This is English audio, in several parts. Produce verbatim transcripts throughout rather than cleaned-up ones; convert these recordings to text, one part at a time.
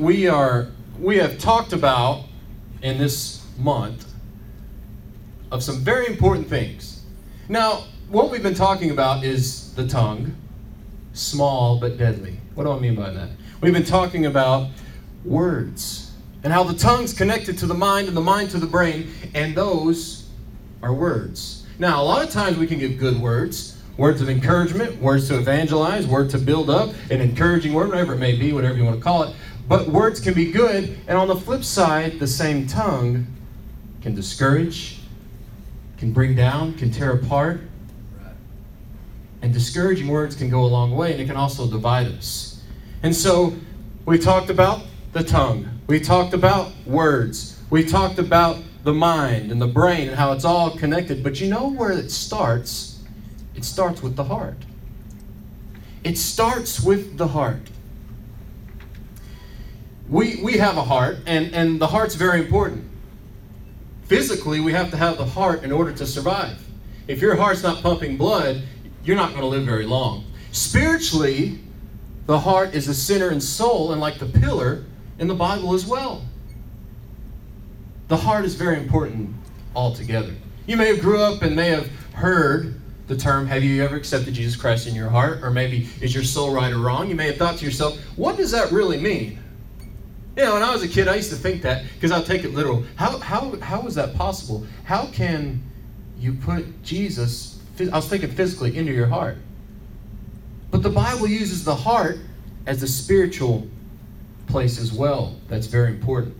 we are we have talked about in this month of some very important things. Now, what we've been talking about is the tongue, small but deadly. What do I mean by that? We've been talking about words and how the tongue's connected to the mind and the mind to the brain, and those are words. Now, a lot of times we can give good words, words of encouragement, words to evangelize, word to build up, an encouraging word, whatever it may be, whatever you want to call it. But words can be good, and on the flip side, the same tongue can discourage, can bring down, can tear apart. And discouraging words can go a long way, and it can also divide us. And so we talked about the tongue. We talked about words. We talked about the mind and the brain and how it's all connected. But you know where it starts? It starts with the heart. It starts with the heart. We we have a heart, and, and the heart's very important. Physically, we have to have the heart in order to survive. If your heart's not pumping blood, you're not going to live very long. Spiritually, the heart is the center and soul, and like the pillar in the Bible as well. The heart is very important altogether. You may have grew up and may have heard the term, have you ever accepted Jesus Christ in your heart? Or maybe, is your soul right or wrong? You may have thought to yourself, what does that really mean? You know, when I was a kid, I used to think that, because I'll take it literal. How, how, how is that possible? How can you put Jesus, I was thinking physically, into your heart? But the Bible uses the heart as the spiritual place as well. That's very important.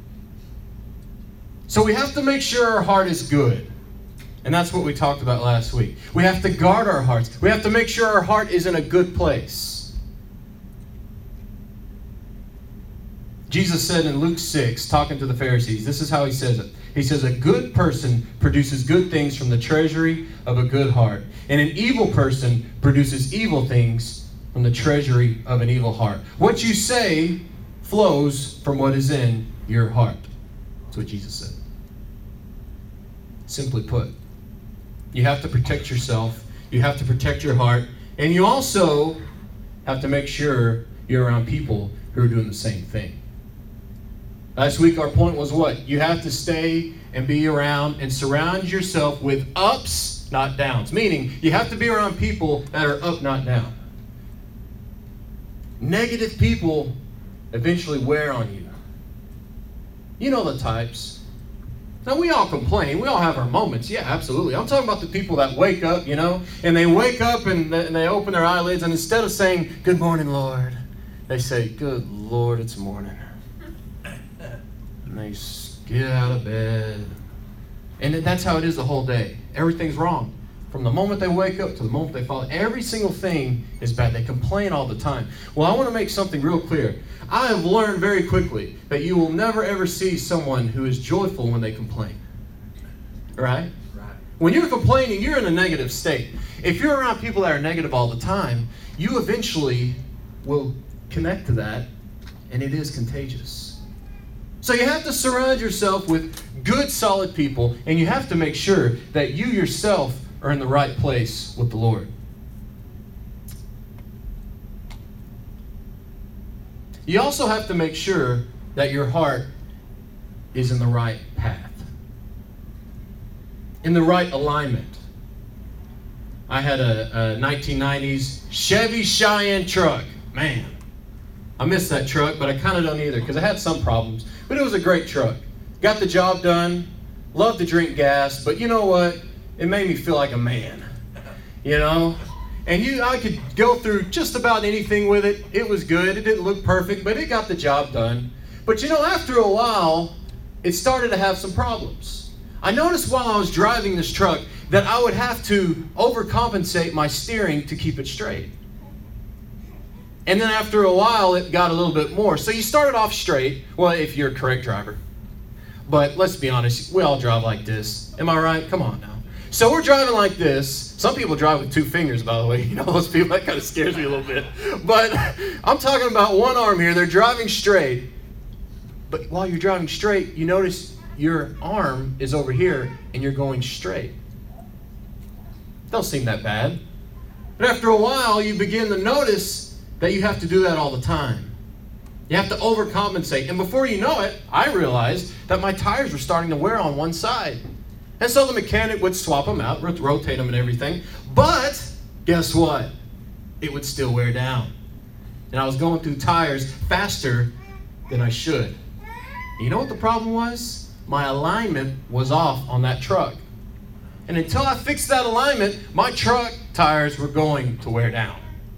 So we have to make sure our heart is good. And that's what we talked about last week. We have to guard our hearts. We have to make sure our heart is in a good place. Jesus said in Luke six, talking to the Pharisees, this is how he says it. He says, a good person produces good things from the treasury of a good heart. And an evil person produces evil things from the treasury of an evil heart. What you say flows from what is in your heart. That's what Jesus said. Simply put, you have to protect yourself. You have to protect your heart. And you also have to make sure you're around people who are doing the same thing. Last week our point was what? You have to stay and be around and surround yourself with ups, not downs. Meaning, you have to be around people that are up, not down. Negative people eventually wear on you. You know the types. Now, we all complain. We all have our moments. Yeah, absolutely. I'm talking about the people that wake up, you know, and they wake up and they open their eyelids, and instead of saying, good morning, Lord, they say, good Lord, it's morning. And they get out of bed. And that's how it is the whole day. Everything's wrong. From the moment they wake up to the moment they fall, every single thing is bad. They complain all the time. Well, I want to make something real clear. I have learned very quickly that you will never ever see someone who is joyful when they complain. Right? Right. When you're complaining, you're in a negative state. If you're around people that are negative all the time, you eventually will connect to that, and it is contagious. So you have to surround yourself with good, solid people, and you have to make sure that you yourself are in the right place with the Lord. You also have to make sure that your heart is in the right path, in the right alignment. I had a, a nineteen nineties Chevy Cheyenne truck. Man, I miss that truck, but I kind of don't either because I had some problems. But it was a great truck. Got the job done. Loved to drink gas, but you know what? It made me feel like a man, you know? And you, I could go through just about anything with it. It was good. It didn't look perfect, but it got the job done. But you know, after a while, it started to have some problems. I noticed while I was driving this truck that I would have to overcompensate my steering to keep it straight. And then after a while, it got a little bit more. So you started off straight, well, if you're a correct driver. But let's be honest, we all drive like this. Am I right? Come on now. So we're driving like this. Some people drive with two fingers, by the way. You know, those people, that kind of scares me a little bit. But I'm talking about one arm here. They're driving straight. But while you're driving straight, you notice your arm is over here and you're going straight. Don't seem that bad. But after a while, you begin to notice that you have to do that all the time. You have to overcompensate. And before you know it, I realized that my tires were starting to wear on one side. And so the mechanic would swap them out, rotate them and everything. But guess what? It would still wear down. And I was going through tires faster than I should. And you know what the problem was? My alignment was off on that truck. And until I fixed that alignment, my truck tires were going to wear down.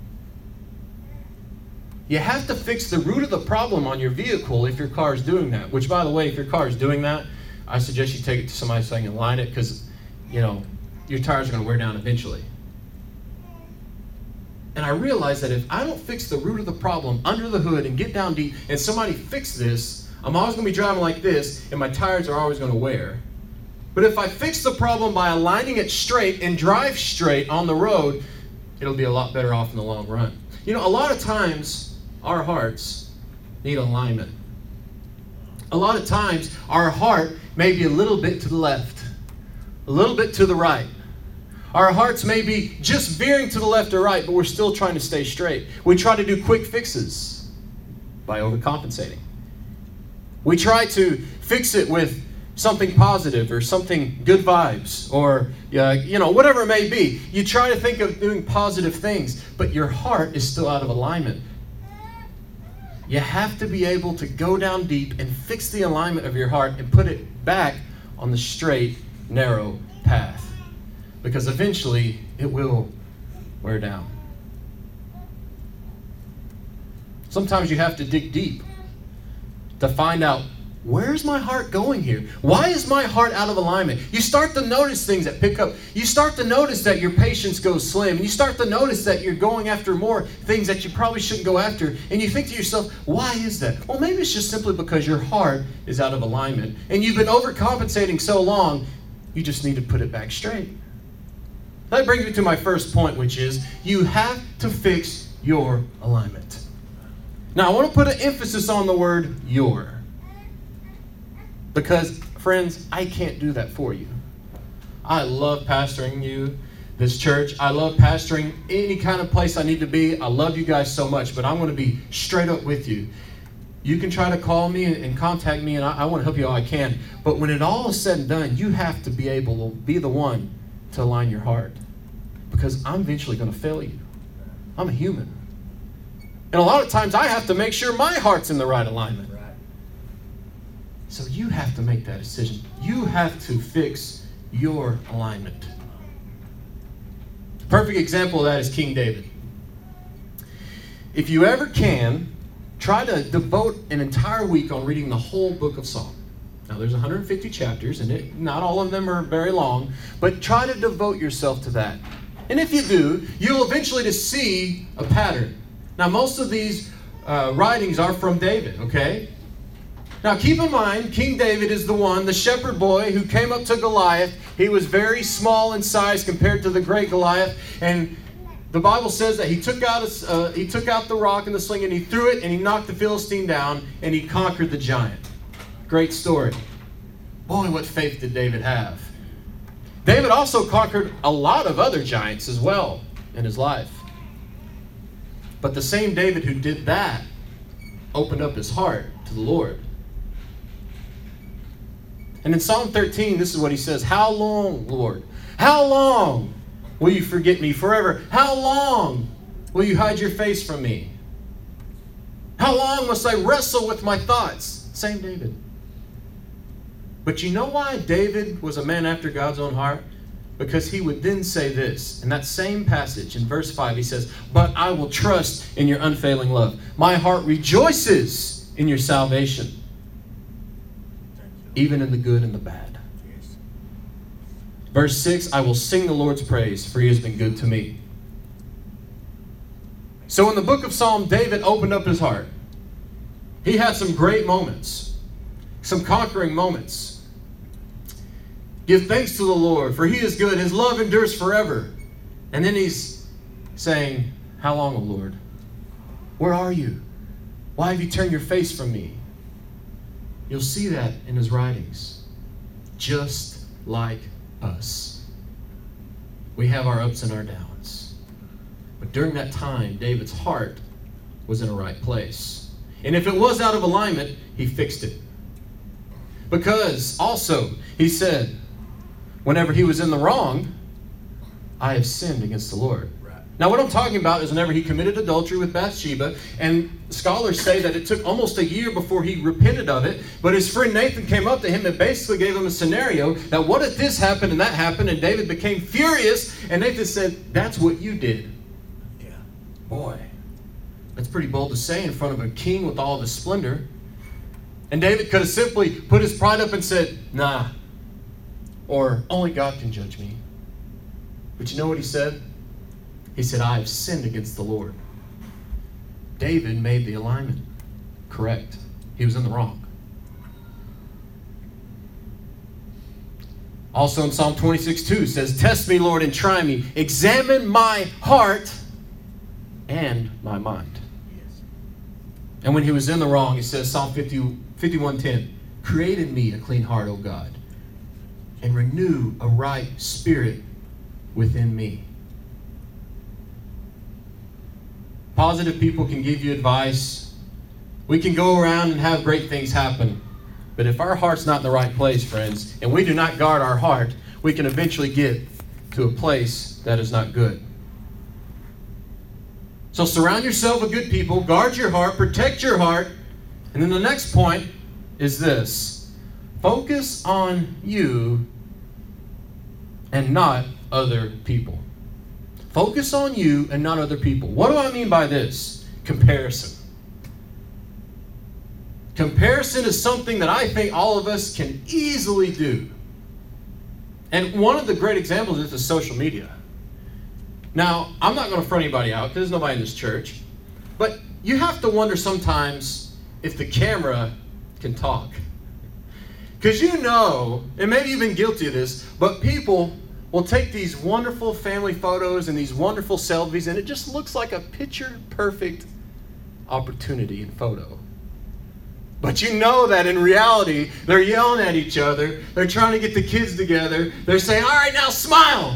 You have to fix the root of the problem on your vehicle if your car is doing that. Which, by the way, if your car is doing that, I suggest you take it to somebody so they can align it, because, you know, your tires are going to wear down eventually. And I realized that if I don't fix the root of the problem under the hood and get down deep and somebody fix this, I'm always going to be driving like this and my tires are always going to wear. But if I fix the problem by aligning it straight and drive straight on the road, it'll be a lot better off in the long run. You know, a lot of times our hearts need alignment. A lot of times our heart may be a little bit to the left, a little bit to the right. Our hearts may be just veering to the left or right, but we're still trying to stay straight. We try to do quick fixes by overcompensating. We try to fix it with something positive or something good vibes or, uh, you know, whatever it may be. You try to think of doing positive things, but your heart is still out of alignment. You have to be able to go down deep and fix the alignment of your heart and put it back on the straight, narrow path. Because eventually it will wear down. Sometimes you have to dig deep to find out, where's my heart going here? Why is my heart out of alignment? You start to notice things that pick up. You start to notice that your patience goes slim. You start to notice that you're going after more things that you probably shouldn't go after. And you think to yourself, why is that? Well, maybe it's just simply because your heart is out of alignment. And you've been overcompensating so long, you just need to put it back straight. That brings me to my first point, which is you have to fix your alignment. Now, I want to put an emphasis on the word your. Because, friends, I can't do that for you. I love pastoring you, this church. I love pastoring any kind of place I need to be. I love you guys so much, but I'm going to be straight up with you. You can try to call me and, and contact me, and I, I want to help you all I can. But when it all is said and done, you have to be able to be the one to align your heart. Because I'm eventually going to fail you. I'm a human. And a lot of times I have to make sure my heart's in the right alignment. So you have to make that decision. You have to fix your alignment. A perfect example of that is King David. If you ever can, try to devote an entire week on reading the whole book of Psalms. Now, there's one hundred fifty chapters, and it, not all of them are very long, but try to devote yourself to that. And if you do, you'll eventually to see a pattern. Now, most of these uh, writings are from David, okay? Now, keep in mind, King David is the one, the shepherd boy who came up to Goliath. He was very small in size compared to the great Goliath, and the Bible says that he took out a, uh, he took out the rock and the sling, and he threw it, and he knocked the Philistine down, and he conquered the giant. Great story. Boy, what faith did David have. David also conquered a lot of other giants as well in his life. But the same David who did that opened up his heart to the Lord. And in Psalm thirteen, this is what he says. How long, Lord? How long will you forget me forever? How long will you hide your face from me? How long must I wrestle with my thoughts? Same David. But you know why David was a man after God's own heart? Because he would then say this. In that same passage, in verse five, he says, but I will trust in your unfailing love. My heart rejoices in your salvation, even in the good and the bad. Verse six, I will sing the Lord's praise, for he has been good to me. So in the book of Psalm, David opened up his heart. He had some great moments, some conquering moments. Give thanks to the Lord, for he is good. His love endures forever. And then he's saying, how long, O Lord? Where are you? Why have you turned your face from me? You'll see that in his writings. Just like us. We have our ups and our downs. But during that time, David's heart was in a right place. And if it was out of alignment, he fixed it. Because also, he said, whenever he was in the wrong, I have sinned against the Lord. Right. Now, what I'm talking about is whenever he committed adultery with Bathsheba, and scholars say that it took almost a year before he repented of it, but his friend Nathan came up to him and basically gave him a scenario that what if this happened and that happened, and David became furious, and Nathan said, that's what you did. Yeah. Boy, that's pretty bold to say in front of a king with all of his splendor. And David could have simply put his pride up and said, nah, or only God can judge me. But you know what he said? He said, I have sinned against the Lord. David made the alignment correct. He was in the wrong. Also in Psalm twenty-six two says, test me, Lord, and try me. Examine my heart and my mind. Yes. And when he was in the wrong, he says, Psalm fifty-one ten, create in me a clean heart, O God, and renew a right spirit within me. Positive people can give you advice. We can go around and have great things happen. But if our heart's not in the right place, friends, and we do not guard our heart, we can eventually get to a place that is not good. So surround yourself with good people, guard your heart, protect your heart. And then the next point is this. Focus on you and not other people. Focus on you and not other people. What do I mean by this? Comparison. Comparison is something that I think all of us can easily do. And one of the great examples is the social media. Now, I'm not going to front anybody out because there's nobody in this church. But you have to wonder sometimes if the camera can talk. Because you know, and maybe you've been guilty of this, but people will take these wonderful family photos and these wonderful selfies, and it just looks like a picture-perfect opportunity and photo. But you know that in reality, they're yelling at each other. They're trying to get the kids together. They're saying, all right, now smile.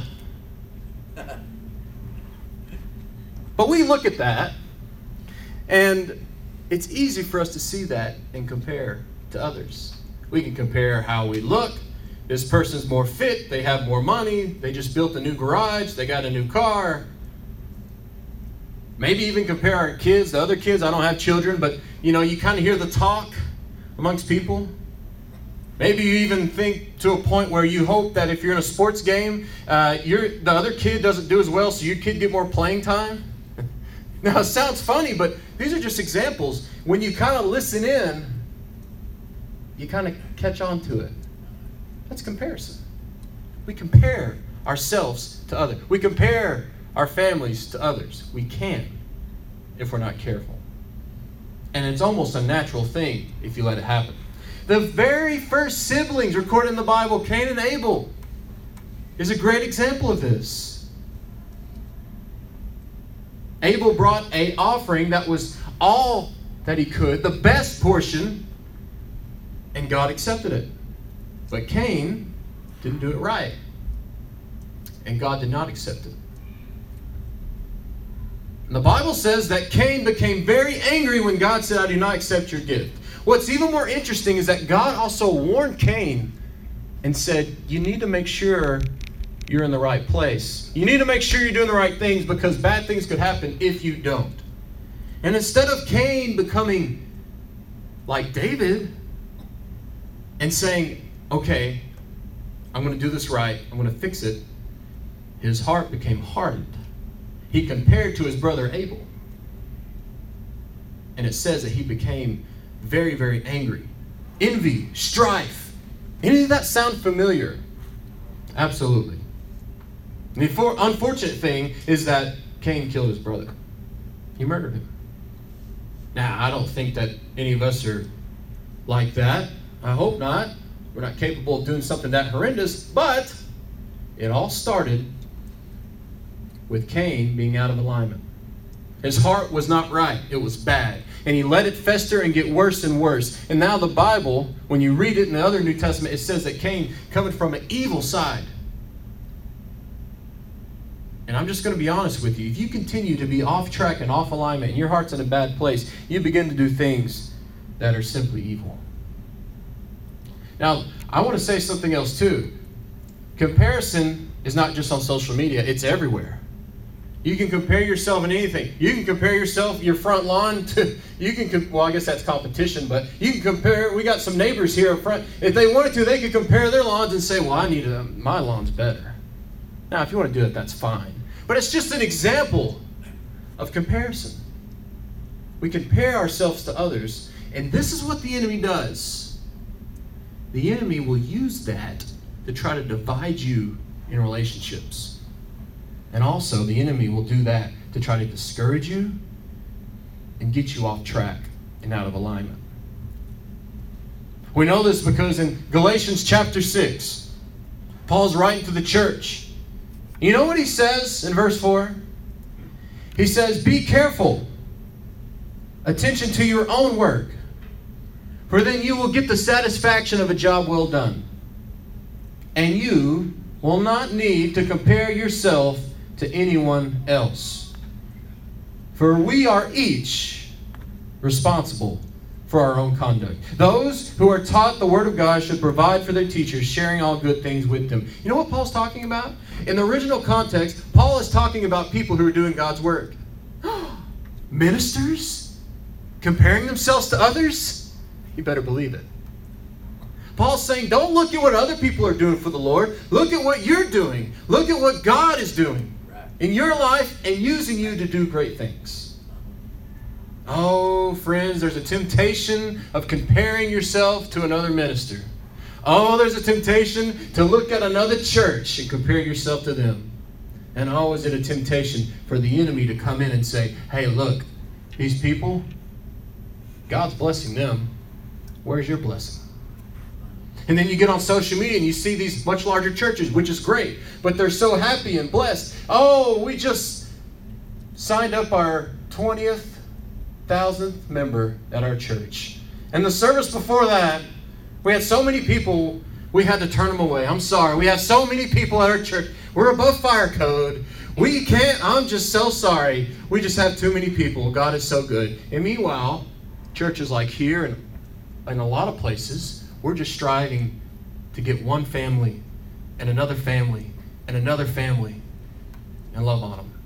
But we look at that, and it's easy for us to see that and compare to others. We can compare how we look. This person's more fit, they have more money, they just built a new garage, they got a new car. Maybe even compare our kids to other kids. I don't have children, but you know, you kind of hear the talk amongst people. Maybe you even think to a point where you hope that if you're in a sports game, uh, you're, the other kid doesn't do as well, so your kid get more playing time. Now, it sounds funny, but these are just examples. When you kind of listen in, you kind of catch on to it. That's comparison. We compare ourselves to others. We compare our families to others. We can if we're not careful. And it's almost a natural thing if you let it happen. The very first siblings recorded in the Bible, Cain and Abel, is a great example of this. Abel brought an offering that was all that he could, the best portion, and God accepted it. But Cain didn't do it right. And God did not accept it. And the Bible says that Cain became very angry when God said, I do not accept your gift. What's even more interesting is that God also warned Cain and said, you need to make sure you're in the right place. You need to make sure you're doing the right things because bad things could happen if you don't. And instead of Cain becoming like David and saying, okay, I'm going to do this right, I'm going to fix it, his heart became hardened. He compared to his brother Abel. And it says that he became very, very angry. Envy, strife. Any of that sound familiar? Absolutely. The unfortunate thing is that Cain killed his brother. He murdered him. Now, I don't think that any of us are like that. I hope not. We're not capable of doing something that horrendous, but it all started with Cain being out of alignment. His heart was not right. It was bad. And he let it fester and get worse and worse. And now the Bible, when you read it in the other New Testament, it says that Cain coming from an evil side. And I'm just going to be honest with you. If you continue to be off track and off alignment and your heart's in a bad place, you begin to do things that are simply evil. Now, I want to say something else too. Comparison is not just on social media. It's everywhere. You can compare yourself in anything. You can compare yourself, your front lawn to, you can, well, I guess that's competition, but you can compare, we got some neighbors here up front. If they wanted to, they could compare their lawns and say, well, I need a, my lawn's better. Now, if you want to do it, that's fine. But it's just an example of comparison. We compare ourselves to others, and this is what the enemy does. The enemy will use that to try to divide you in relationships. And also, the enemy will do that to try to discourage you and get you off track and out of alignment. We know this because in Galatians chapter six, Paul's writing to the church. You know what he says in verse four? He says, be careful. Attention to your own work. For then you will get the satisfaction of a job well done. And you will not need to compare yourself to anyone else. For we are each responsible for our own conduct. Those who are taught the Word of God should provide for their teachers, sharing all good things with them. You know what Paul's talking about? In the original context, Paul is talking about people who are doing God's work. Ministers? Comparing themselves to others? You better believe it. Paul's saying, don't look at what other people are doing for the Lord. Look at what you're doing. Look at what God is doing in your life and using you to do great things. Oh, friends, there's a temptation of comparing yourself to another minister. Oh, there's a temptation to look at another church and compare yourself to them. And oh, is it a temptation for the enemy to come in and say, hey, look, these people, God's blessing them. Where's your blessing? And then you get on social media and you see these much larger churches, which is great, but they're so happy and blessed. Oh, we just signed up our twentieth thousandth member at our church. And the service before that, we had so many people, we had to turn them away. I'm sorry. We have so many people at our church. We're above fire code. We can't, I'm just so sorry. We just have too many people. God is so good. And meanwhile, churches like here and in a lot of places, we're just striving to get one family and another family and another family and love on them.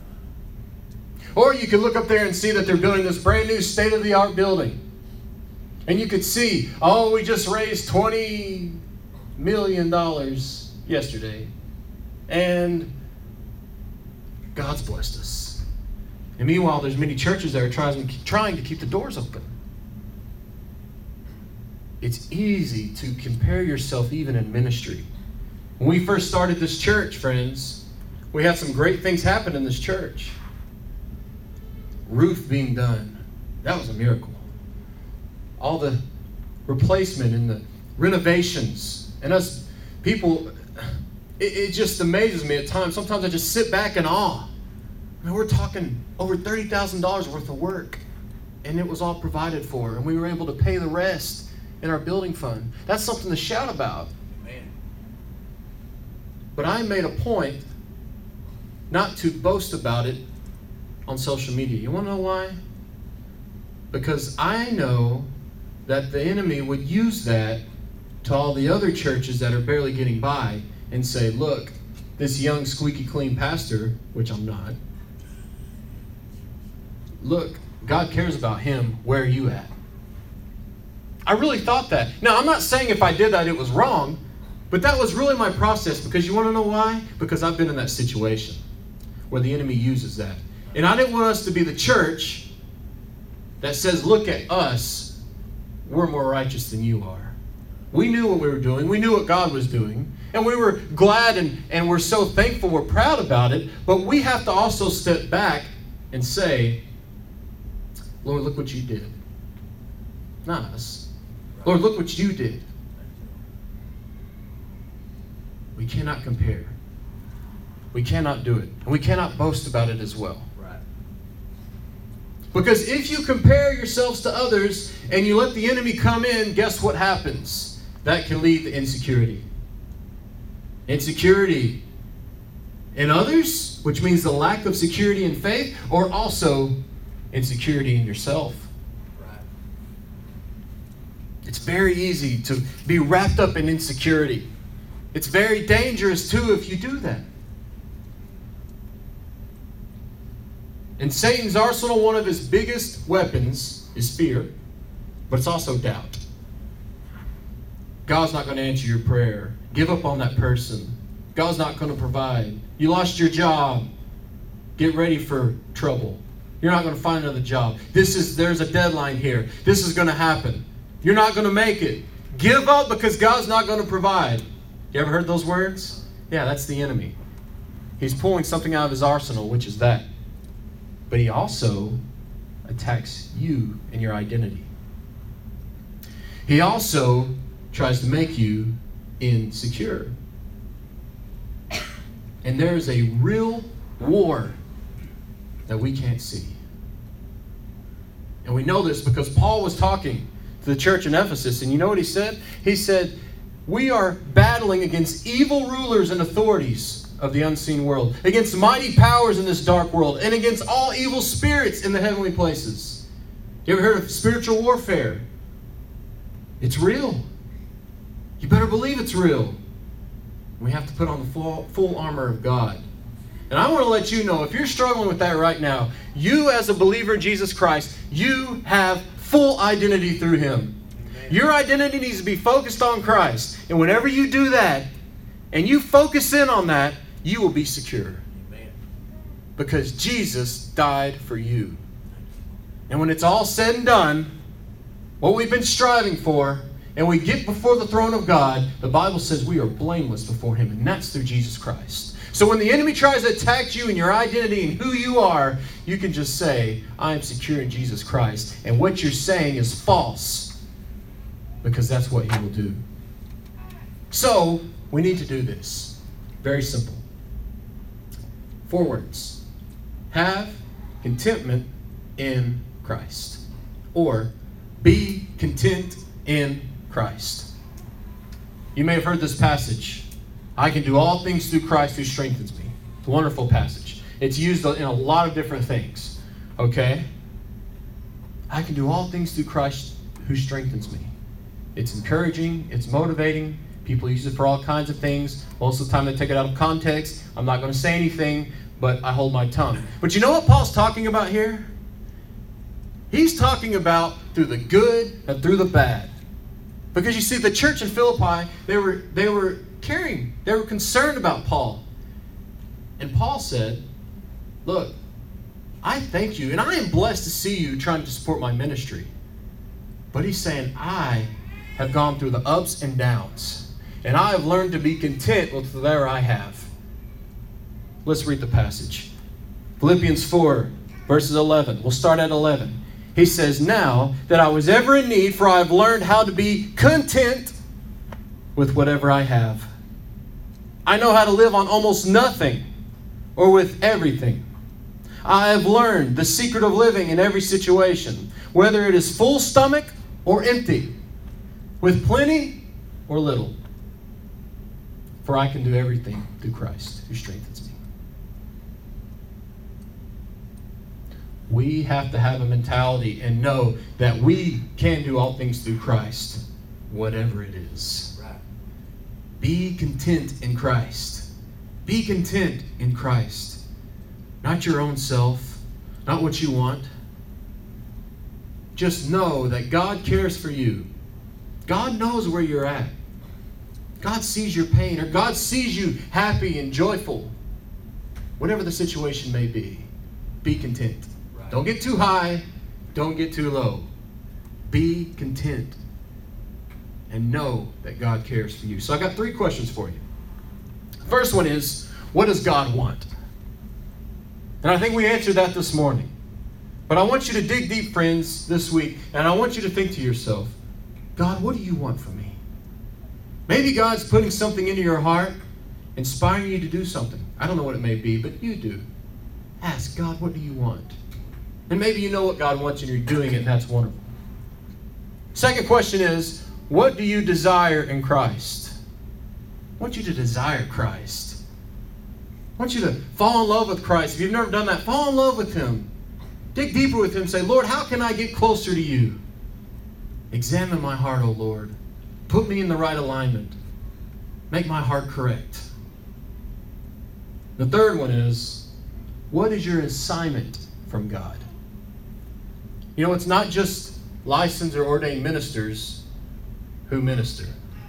Or you could look up there and see that they're building this brand new state-of-the-art building. And you could see, oh, we just raised twenty million dollars yesterday. And God's blessed us. And meanwhile, there's many churches that are trying, trying to keep the doors open. It's easy to compare yourself even in ministry. When we first started this church, friends, we had some great things happen in this church. Roof being done. That was a miracle. All the replacement and the renovations. And us people, it, it just amazes me at times. Sometimes I just sit back in awe. I mean, we're talking over thirty thousand dollars worth of work. And it was all provided for. And we were able to pay the rest in our building fund. That's something to shout about. Amen. But I made a point not to boast about it on social media. You want to know why? Because I know that the enemy would use that to all the other churches that are barely getting by and say, look, this young squeaky clean pastor, which I'm not, look, God cares about him. Where are you at? I really thought that. Now, I'm not saying if I did that it was wrong, but that was really my process, because you want to know why? Because I've been in that situation where the enemy uses that. And I didn't want us to be the church that says, look at us, we're more righteous than you are. We knew what we were doing. We knew what God was doing. And we were glad and, and we're so thankful, we're proud about it. But we have to also step back and say, Lord, look what you did. Not us. Lord, look what you did. We cannot compare. We cannot do it. And we cannot boast about it as well. Right. Because if you compare yourselves to others and you let the enemy come in, guess what happens? That can lead to insecurity. Insecurity in others, which means the lack of security in faith, or also insecurity in yourself. Right. It's very easy to be wrapped up in insecurity. It's very dangerous too if you do that. In Satan's arsenal, one of his biggest weapons is fear, but it's also doubt. God's not going to answer your prayer. Give up on that person. God's not going to provide. You lost your job. Get ready for trouble. You're not going to find another job. This is there's a deadline here. This is going to happen. You're not going to make it. Give up because God's not going to provide. You ever heard those words? Yeah, that's the enemy. He's pulling something out of his arsenal, which is that. But he also attacks you and your identity. He also tries to make you insecure. And there is a real war that we can't see. And we know this because Paul was talking to the church in Ephesus, and you know what he said? He said, we are battling against evil rulers and authorities of the unseen world, against mighty powers in this dark world, and against all evil spirits in the heavenly places. You ever heard of spiritual warfare? It's real. You better believe it's real. We have to put on the full, full armor of God. And I want to let you know, if you're struggling with that right now, you as a believer in Jesus Christ, you have full identity through Him. Amen. Your identity needs to be focused on Christ. And whenever you do that, and you focus in on that, you will be secure. Amen. Because Jesus died for you. And when it's all said and done, what we've been striving for, and we get before the throne of God, the Bible says we are blameless before Him, and that's through Jesus Christ. So when the enemy tries to attack you and your identity and who you are, you can just say, I am secure in Jesus Christ. And what you're saying is false, because that's what He will do. So we need to do this. Very simple. Four words. Have contentment in Christ. Or be content in Christ. You may have heard this passage. I can do all things through Christ who strengthens me. It's a wonderful passage. It's used in a lot of different things. Okay? I can do all things through Christ who strengthens me. It's encouraging. It's motivating. People use it for all kinds of things. Most of the time they take it out of context. I'm not going to say anything, but I hold my tongue. But you know what Paul's talking about here? He's talking about through the good and through the bad. Because you see, the church in Philippi, they were they were caring. They were concerned about Paul. And Paul said, look, I thank you, and I am blessed to see you trying to support my ministry. But he's saying, I have gone through the ups and downs, and I have learned to be content with whatever I have. Let's read the passage. Philippians four, verses eleven. We'll start at eleven. He says, now that I was ever in need, for I have learned how to be content with whatever I have. I know how to live on almost nothing or with everything. I have learned the secret of living in every situation, whether it is full stomach or empty, with plenty or little. For I can do everything through Christ who strengthens me. We have to have a mentality and know that we can do all things through Christ, whatever it is. Right. Be content in Christ. Be content in Christ. Not your own self, not what you want. Just know that God cares for you. God knows where you're at. God sees your pain, or God sees you happy and joyful. Whatever the situation may be, be content. Don't get too high. Don't get too low. Be content. And know that God cares for you. So I got three questions for you. First one is, what does God want? And I think we answered that this morning. But I want you to dig deep, friends, this week. And I want you to think to yourself, God, what do you want from me? Maybe God's putting something into your heart, inspiring you to do something. I don't know what it may be, but you do. Ask God, what do you want? And maybe you know what God wants and you're doing it, and that's wonderful. Second question is, what do you desire in Christ? I want you to desire Christ. I want you to fall in love with Christ. If you've never done that, fall in love with Him. Dig deeper with Him. Say, Lord, how can I get closer to You? Examine my heart, O Lord. Put me in the right alignment. Make my heart correct. The third one is, what is your assignment from God? You know, it's not just licensed or ordained ministers who minister.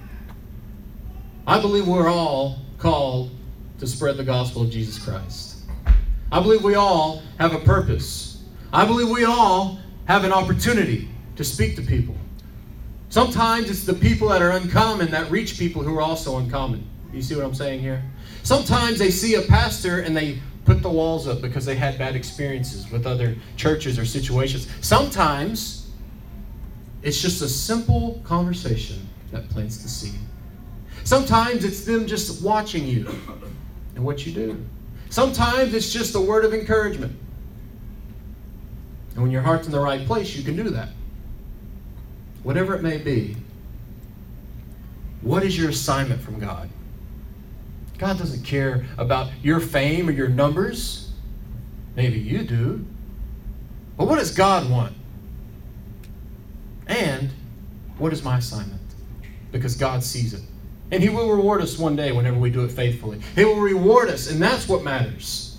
I believe we're all called to spread the gospel of Jesus Christ. I believe we all have a purpose. I believe we all have an opportunity to speak to people. Sometimes it's the people that are uncommon that reach people who are also uncommon. You see what I'm saying here? Sometimes they see a pastor and they put the walls up because they had bad experiences with other churches or situations. Sometimes it's just a simple conversation that plants the seed. Sometimes it's them just watching you and what you do. Sometimes it's just a word of encouragement. And when your heart's in the right place, you can do that. Whatever it may be, what is your assignment from God? God doesn't care about your fame or your numbers. Maybe you do. But what does God want? And what is my assignment? Because God sees it. And He will reward us one day whenever we do it faithfully. He will reward us, and that's what matters.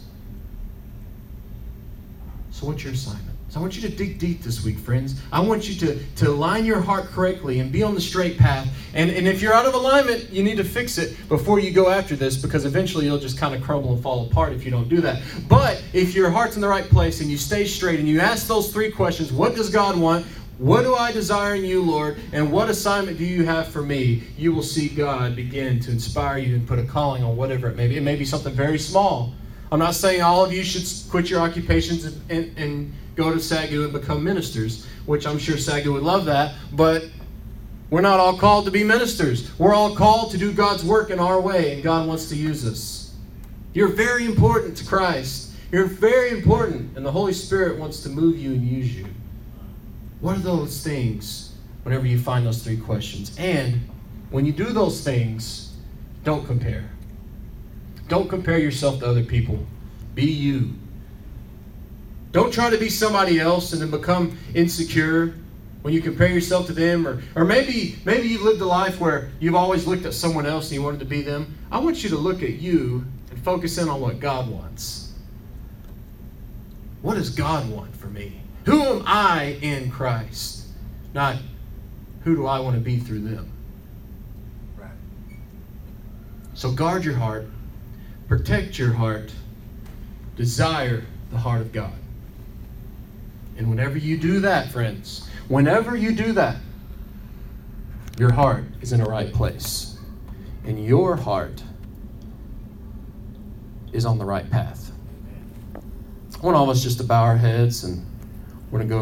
So what's your assignment? So I want you to dig deep this week, friends. I want you to, to align your heart correctly and be on the straight path. And, and if you're out of alignment, you need to fix it before you go after this, because eventually you'll just kind of crumble and fall apart if you don't do that. But if your heart's in the right place and you stay straight and you ask those three questions, what does God want? What do I desire in You, Lord? And what assignment do You have for me? You will see God begin to inspire you and put a calling on whatever it may be. It may be something very small. I'm not saying all of you should quit your occupations and, and, and go to SAGU and become ministers, which I'm sure SAGU would love that, but we're not all called to be ministers. We're all called to do God's work in our way, and God wants to use us. You're very important to Christ. You're very important, and the Holy Spirit wants to move you and use you. What are those things whenever you find those three questions? And when you do those things, don't compare. Don't compare yourself to other people. Be you. Don't try to be somebody else and then become insecure when you compare yourself to them. Or, or maybe, maybe you've lived a life where you've always looked at someone else and you wanted to be them. I want you to look at you and focus in on what God wants. What does God want for me? Who am I in Christ? Not who do I want to be through them. Right. So guard your heart. Protect your heart. Desire the heart of God. And whenever you do that, friends, whenever you do that, your heart is in the right place. And your heart is on the right path. I want all of us just to bow our heads, and we're going to go